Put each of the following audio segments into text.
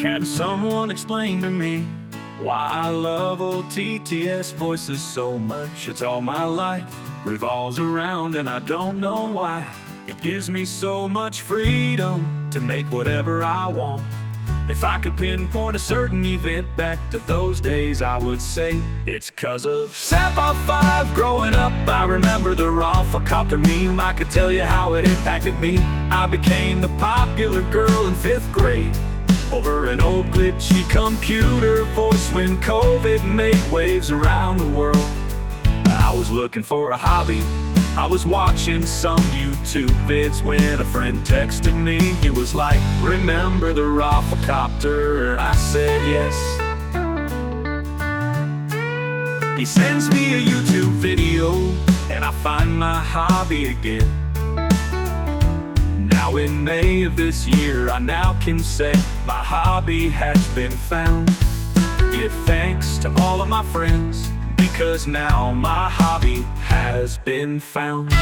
Can someone explain to me why I love old TTS voices so much? It's all my life revolves around, and I don't know why. It gives me so much freedom to make whatever I want. If I could pinpoint a certain event back to those days, I would say it's 'cause of Sapphire 5. Growing up, I remember the Rafflecopter meme. I could tell you how it impacted me. I became the popular girl in 5th grade over an old glitchy computer voice when COVID made waves around the world. I was looking for a hobby. I was watching some YouTube vids when a friend texted me. He was like, "Remember the Rafflecopter?" I said yes. He sends me a YouTube video and I find my hobby again. Now in May of this year, I now can say my hobby has been found. Give thanks to all of my friends, because now my hobby has been found.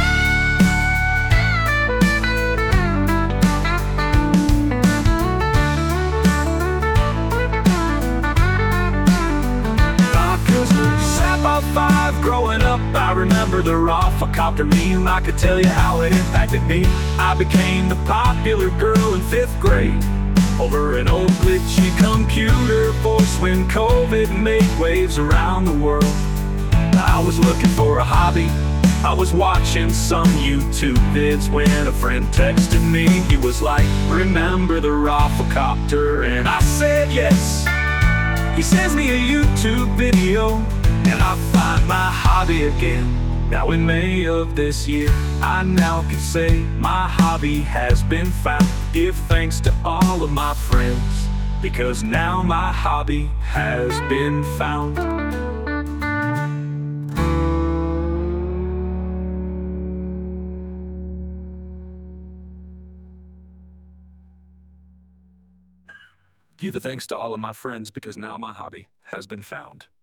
Sapphire 5, growing up, I remember the Rafflecopter meme. I could tell you how it impacted me. I became the popular girl in 5th grade over an old glitchy computer voice when COVID made waves around the world. I was looking for a hobby. I was watching some YouTube vids when a friend texted me. He was like, "Remember the Rafflecopter?" And I said yes. He sends me a YouTube video and I find my hobby again. Now in May of this year, I now can say my hobby has been found. Give thanks to all of my friends, because now my hobby has been found. Give the thanks to all of my friends, because now my hobby has been found.